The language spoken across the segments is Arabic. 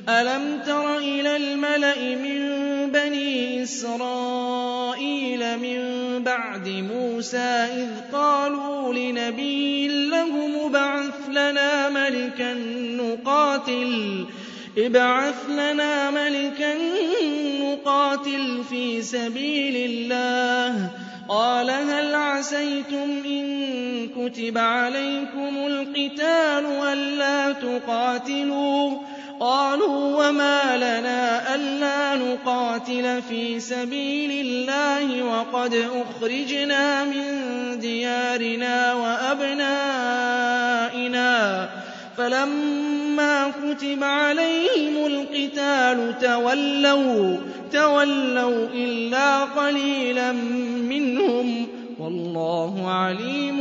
أَلَمْ تَرَ إِلَى الْمَلَإِ مِن بَنِي إِسْرَائِيلَ مِن بَعْدِ مُوسَىٰ إِذْ قَالُوا لِنَبِيٍّ لَّهُمُ ابْعَثْ لَنَا مَلِكًا نُّقَاتِلْ فِي سَبِيلِ اللَّهِ ۖ قَالَ هَلْ عَسَيْتُمْ إِن كُتِبَ عَلَيْكُمُ الْقِتَالُ أَلَّا تُقَاتِلُوا ۖ قَالُوا وَمَا لَنَا أَلَّا نُقَاتِلَ فِي سَبِيلِ اللَّهِ وَقَدْ أُخْرِجْنَا مِن دِيَارِنَا وَأَبْنَائِنَا ۖ فَلَمَّا كُتِبَ عَلَيْهِمُ الْقِتَالُ تَوَلَّوْا إِلَّا قَلِيلًا مِّنْهُمْ ۗ وَاللَّهُ عَلِيمٌ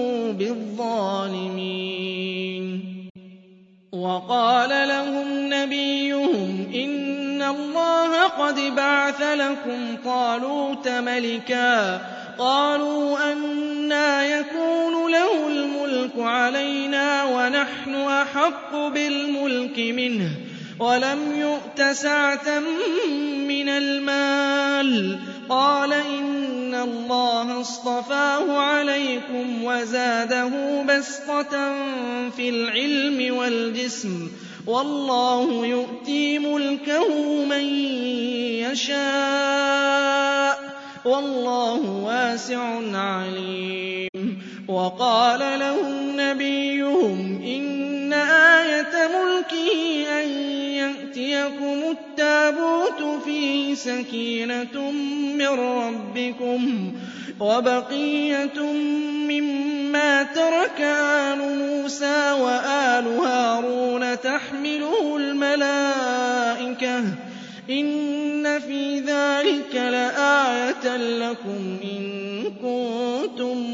بِالظَّالِمِينَ. وَقَالَ لَهُمْ نَبِيُّهُمْ إِنَّ اللَّهَ قَدْ بَعَثَ لَكُمْ طَالُوتَ مَلِكًا ۚ قَالُوا أَنَّىٰ يَكُونُ لَهُ الْمُلْكُ عَلَيْنَا وَنَحْنُ أَحَقُّ بِالْمُلْكِ مِنْهُ وَلَمْ يُؤْتَ سَعَةً مِّنَ الْمَالِ ۚ قَالَ إِنَّ اللَّهَ اصْطَفَاهُ عَلَيْكُمْ وَزَادَهُ بَسْطَةً فِي الْعِلْمِ وَالْجِسْمِ ۖ وَاللَّهُ يُؤْتِي مُلْكَهُ مَن يَشَاءُ ۚ وَاللَّهُ وَاسِعٌ عَلِيمٌ. وَقَالَ لَهُمْ نَبِيُّهُمْ إِنَّ آيَةَ مُلْكِهِ أَن يَأْتِيَكُمُ التَّابُوتُ فِيهِ سَكِينَةٌ مِّن رَّبِّكُمْ وَبَقِيَّةٌ مِّمَّا تَرَكَ آلُ مُوسَىٰ وَآلُ هَارُونَ تَحْمِلُهُ الْمَلَائِكَةُ ۚ إِنَّ فِي ذَٰلِكَ لَآيَةً لَّكُمْ إِن كُنتُم